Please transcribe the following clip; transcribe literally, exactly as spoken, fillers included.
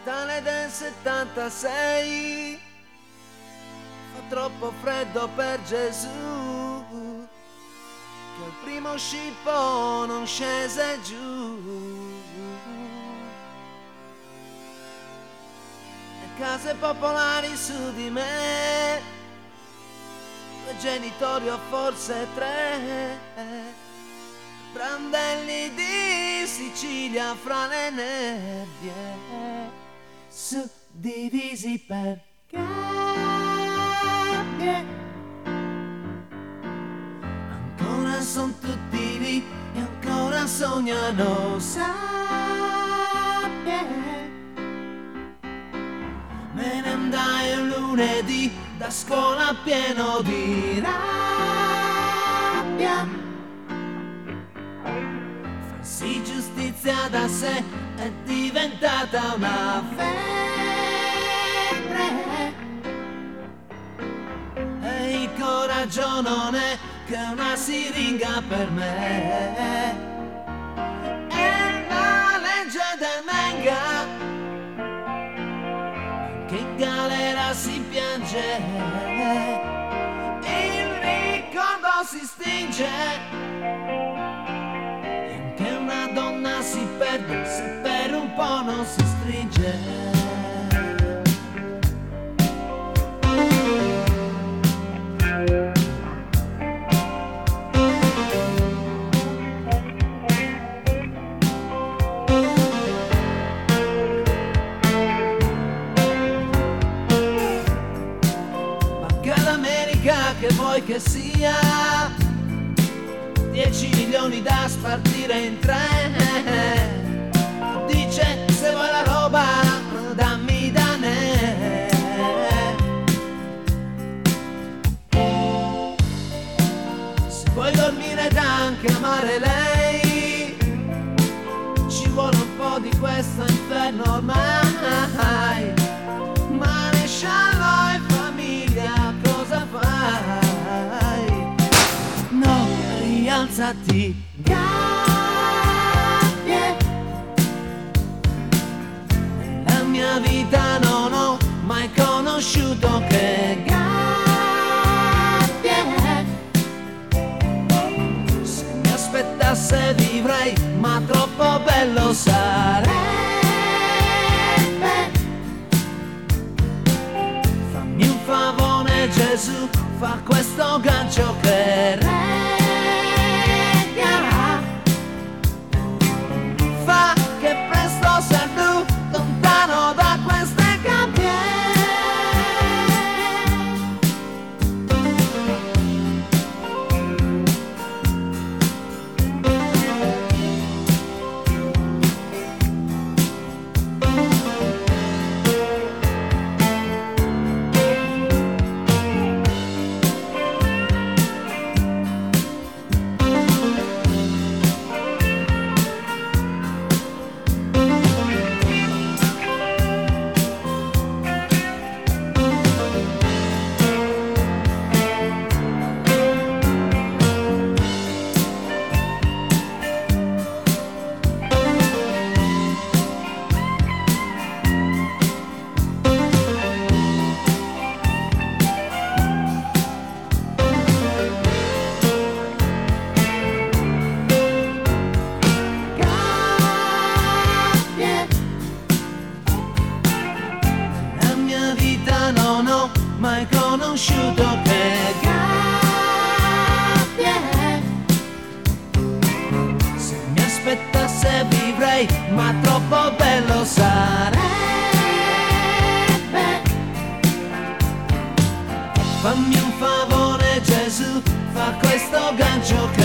Natale del settantasei, fa troppo freddo per Gesù, che il primo scippo non scese giù. E case popolari su di me, due genitori o forse tre, brandelli di Sicilia fra le nebbie, suddivisi per gabbie. Ancora son tutti lì e ancora sognano sabbie. Me ne andai un lunedì da scuola pieno di rabbia. Farsi giustizia da sé è diventata una febbre, e il coraggio non è che una siringa per me. È la legge del Menga, che in galera si piange, il ricordo si stinge, si perde se per un po' non si stringe. Banca d'America che vuoi che sia, dieci milioni da spartire in tre. Dice se vuoi la roba dammi da ne. Se vuoi dormire ed anche amare lei, ci vuole un po' di questo inferno ormai. Ma ne sciallo in famiglia cosa fai? No, rialzati, gabbie. Nella mia vita non ho mai conosciuto che gabbie. Se mi aspettasse vivrei, ma troppo bello sarebbe. Fammi un favore Gesù, fa questo gancio che regga. Fa che presto sei tu lontano da queste gabbie. Non ho mai conosciuto che gabbie. Se mi aspettasse vivrei, ma troppo bello sarebbe. Fammi un favore Gesù, fa questo gancio che